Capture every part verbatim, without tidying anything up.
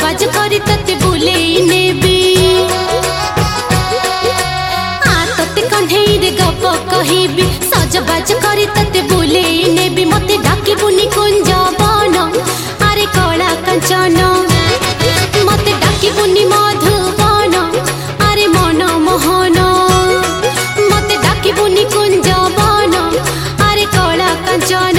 सजबाज करी तते बुलेई नेबी आ तते कन्हई रे गप कहिबी सजबाज करी तते बुलेई नेबी मते डाकी बुनी कुंज बन अरे कला कंचन मते डाकी बुनी मधुबन अरे मन मोहन मते डाकी बुनी कुंज बन अरे कला कंचन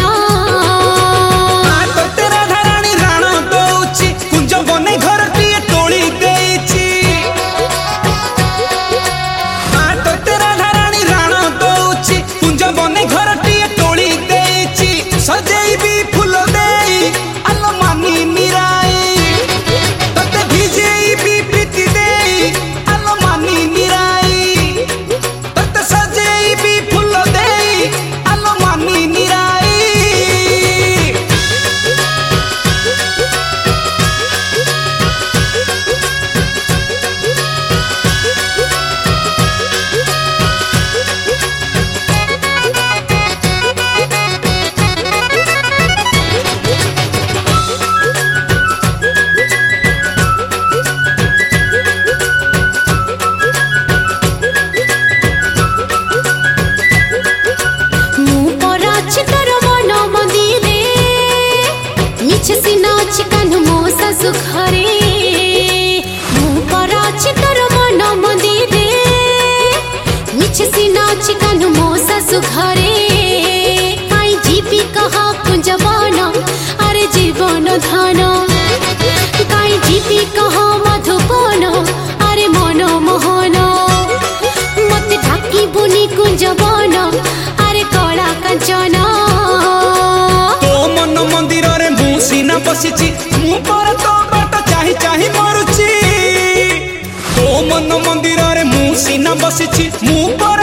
घरे मु पर अछि तोर मन मंदिरे मिछ सिना अछि कान्हु मो ससु घरे काई जीवी कहा कुंजवन अरे जीवन धन काई जीवी कहा मधुबन अरे मन मोहन मते ढाकी बुनी कुंजवन अरे कला कंचन तो मन मंदिर रे मु सिना बसिछि मु पर तो बाट चाहि चाहि मरुछि तो मन मंदिर रे मु सिना बसिछि मु